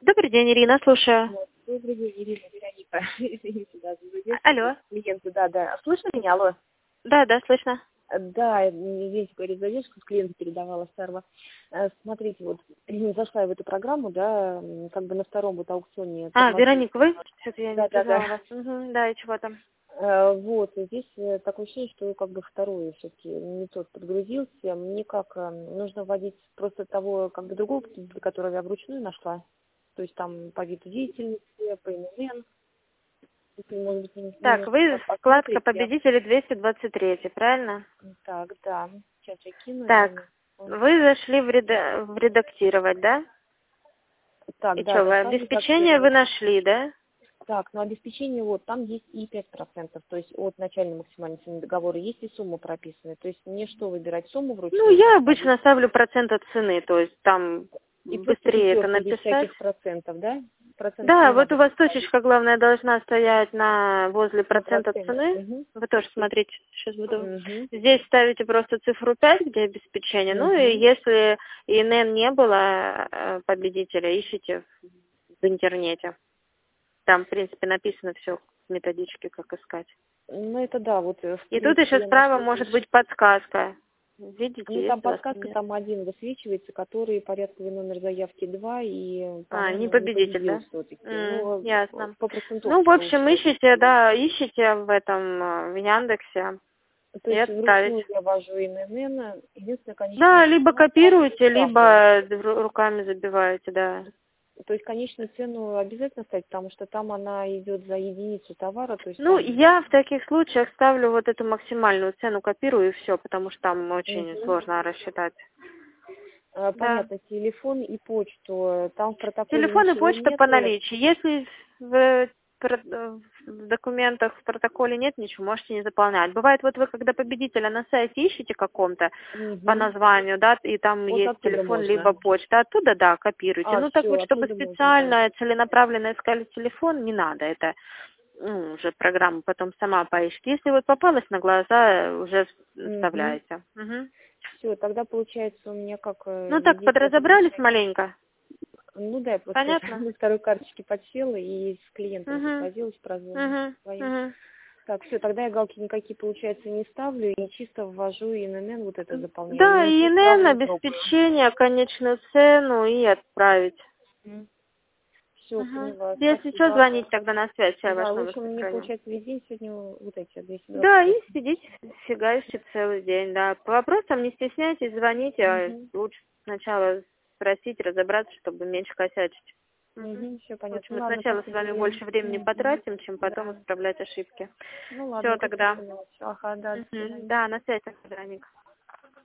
Добрый день, Ирина, слушаю. Вот. Добрый день, Ирина, Вероника. Извините, да, за задержку. Алло. Клиенты, да. Слышно меня? Алло. Да, слышно. Да, извините, говорит, задержку, с клиента передавала старого. Смотрите, вот зашла я в эту программу, да, как бы на втором вот аукционе. Вероника, вы? Что-то я не Да. познала вас. Да, и чего там? Вот, и здесь такое ощущение, что как бы второй все-таки не тот подгрузился. Мне как нужно вводить просто того, как бы другого потребителя, которого я вручную нашла. То есть там по виду деятельности, по ИНН. Если, может быть, Так, немножко вы так вкладка посмотрите. победителя 223, правильно? Так, да. Сейчас я кину. Так, вы зашли в редактировать, да? Так, И да, что, вы зашла в обеспечение вы редактировать. нашли, да? Так, но обеспечение, вот, там есть и 5%, то есть от начальной максимальной цены договора есть и сумма прописана. То есть мне что, выбирать сумму Ну, вручную я поставить? обычно ставлю процент от цены, то есть там И просто быстрее это пятерку без написать. всяких процентов, да? Процентов Да, не вот надо у вас ставить точечка, главное, должна стоять возле на процента процент. цены. Угу. Вы тоже смотрите, сейчас буду. Угу. Здесь ставите просто цифру 5, где обеспечение. Ну и Угу. если ИНН не было победителя, ищите в интернете. Там, в принципе, написано все в методичке, как искать. Ну, это да, вот, в И тут принципе, еще я справа нашла может здесь. быть подсказка. Видите, Ну, там есть у вас подсказка, нет? там один высвечивается, который порядковый номер заявки 2 и, Не по-моему, не победитель, победил да? все-таки. Ну, Ясно. по Ну, в процентовке общем, получается. ищите в в Яндексе То и есть отправить. вручную я ввожу ИНН. Единственное, конечная Да, либо цена там копируете, ставлю. либо руками забиваете, да. То есть конечную цену обязательно ставить, потому что там она идет за единицу товара, то есть Ну, там... я в таких случаях ставлю вот эту максимальную цену, копирую и все, потому что там очень Мгм. сложно рассчитать. Да. Понятно, телефон и почту. Там в протоколе Телефон и ничего почта по нету. наличию. Если в документах, в протоколе нет ничего, можете не заполнять. Бывает, вот вы когда победителя на сайте ищете каком-то по Мгм. названию, да, и там Вот есть оттуда телефон, можно. либо почта, оттуда, да, копируйте. Ну, так Все, вот, чтобы оттуда можно, да. специально, целенаправленно искали телефон, не надо, это уже программа потом сама поищет. Если вот попалась на глаза, уже вставляете. Мгм. Все, тогда получается у меня как Ну, так, здесь в этом подразобрались начале. маленько. Ну да, я просто сейчас Понятно? на второй карточке подсела и с клиентом тут Угу. возилась, прозвонила Угу. своим. Угу. Так, все, тогда я галки никакие, получается, не ставлю и чисто ввожу ИНН, вот это заполняю. Да, Ничего ИНН, справа не трогаю. обеспечение, конечную цену и отправить. Все, Угу. поняла, Если что, спасибо. звонить тогда на связь, я Да, ваш в номер общем, мне, сохраню. получается, весь день сегодня вот эти Да, и 228. сидите, фигаете целый день, да. По вопросам не стесняйтесь, звоните, лучше сначала спросить, разобраться, чтобы меньше косячить. Все В понятно. общем, Ну мы ладно, сначала с спасибо, вами Ирина. больше времени потратим, чем потом Да. исправлять ошибки. Ну Все ладненько, все тогда. поняла. Всё, ага, да, до свидания. Да, на связи, Вероника.